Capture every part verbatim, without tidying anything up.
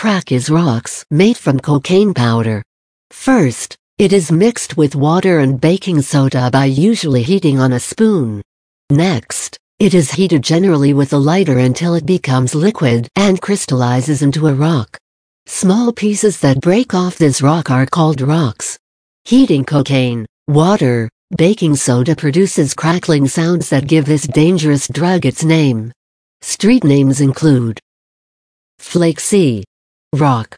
crack is rocks made from cocaine powder. First, it is mixed with water and baking soda by usually heating on a spoon. Next, it is heated generally with a lighter until it becomes liquid and crystallizes into a rock. Small pieces that break off this rock are called rocks. Heating cocaine, water, baking soda produces crackling sounds that give this dangerous drug its name. Street names include Flake C. Rock.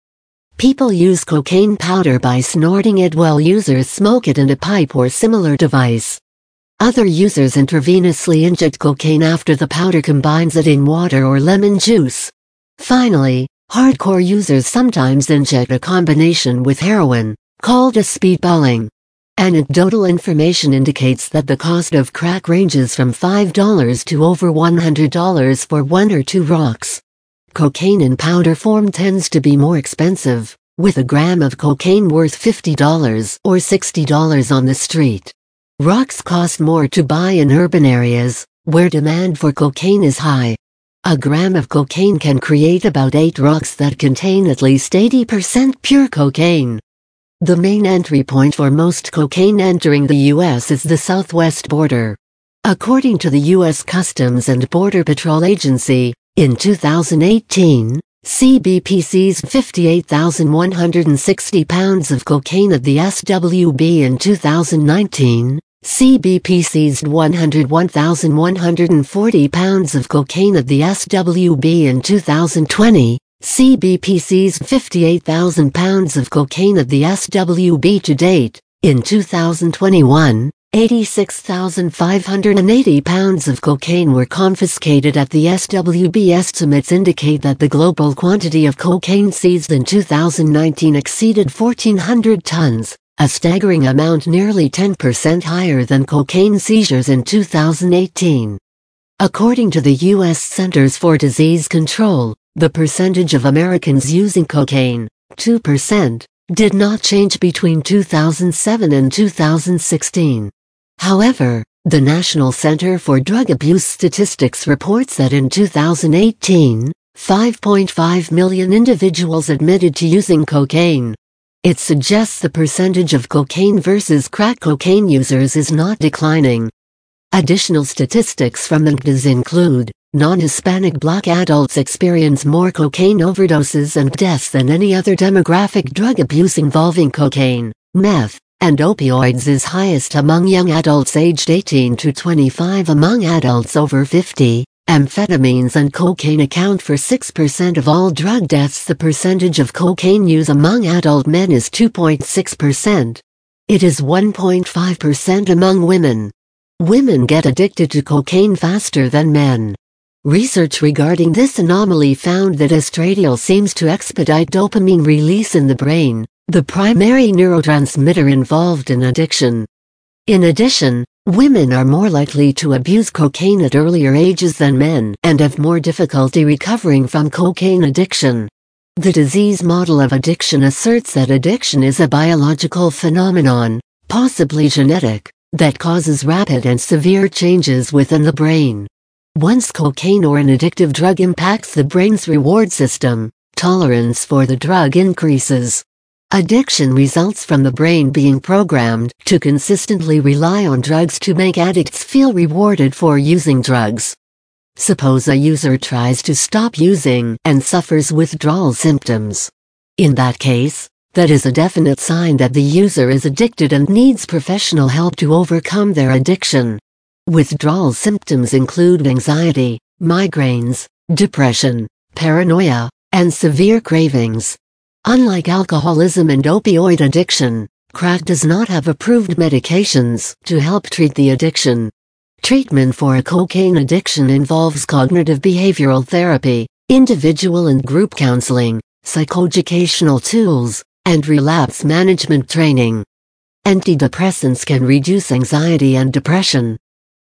People use cocaine powder by snorting it while users smoke it in a pipe or similar device. Other users intravenously inject cocaine after the powder combines it in water or lemon juice. Finally, hardcore users sometimes inject a combination with heroin, called a speedballing. Anecdotal information indicates that the cost of crack ranges from five dollars to over one hundred dollars for one or two rocks. Cocaine in powder form tends to be more expensive, with a gram of cocaine worth fifty dollars or sixty dollars on the street. Rocks cost more to buy in urban areas, where demand for cocaine is high. A gram of cocaine can create about eight rocks that contain at least eighty percent pure cocaine. The main entry point for most cocaine entering the U S is the southwest border. According to the U S Customs and Border Patrol Agency, in two thousand eighteen, C B P seized fifty-eight thousand one hundred sixty pounds of cocaine at the S W B. In two thousand nineteen, C B P seized one hundred one thousand one hundred forty pounds of cocaine at the S W B. In two thousand twenty, C B P seized fifty-eight thousand pounds of cocaine at the S W B to date. In two thousand twenty-one, eighty-six thousand five hundred eighty pounds of cocaine were confiscated at the S W B. Estimates indicate that the global quantity of cocaine seized in two thousand nineteen exceeded fourteen hundred tons, a staggering amount nearly ten percent higher than cocaine seizures in two thousand eighteen. According to the U S Centers for Disease Control, the percentage of Americans using cocaine, two percent, did not change between two thousand seven and two thousand sixteen. However, the National Center for Drug Abuse Statistics reports that in two thousand eighteen, five point five million individuals admitted to using cocaine. It suggests the percentage of cocaine versus crack cocaine users is not declining. Additional statistics from the N C D S include, non-Hispanic black adults experience more cocaine overdoses and deaths than any other demographic. Drug abuse involving cocaine, meth, and opioids is highest among young adults aged eighteen to twenty-five. Among adults over fifty, amphetamines and cocaine account for six percent of all drug deaths. The percentage of cocaine use among adult men is two point six percent. It is one point five percent among women. Women get addicted to cocaine faster than men. Research regarding this anomaly found that estradiol seems to expedite dopamine release in the brain, the primary neurotransmitter involved in addiction. In addition, women are more likely to abuse cocaine at earlier ages than men and have more difficulty recovering from cocaine addiction. The disease model of addiction asserts that addiction is a biological phenomenon, possibly genetic, that causes rapid and severe changes within the brain. Once cocaine or an addictive drug impacts the brain's reward system, tolerance for the drug increases. Addiction results from the brain being programmed to consistently rely on drugs to make addicts feel rewarded for using drugs. Suppose a user tries to stop using and suffers withdrawal symptoms. In that case, that is a definite sign that the user is addicted and needs professional help to overcome their addiction. Withdrawal symptoms include anxiety, migraines, depression, paranoia, and severe cravings. Unlike alcoholism and opioid addiction, crack does not have approved medications to help treat the addiction. Treatment for a cocaine addiction involves cognitive behavioral therapy, individual and group counseling, psychoeducational tools, and relapse management training. Antidepressants can reduce anxiety and depression,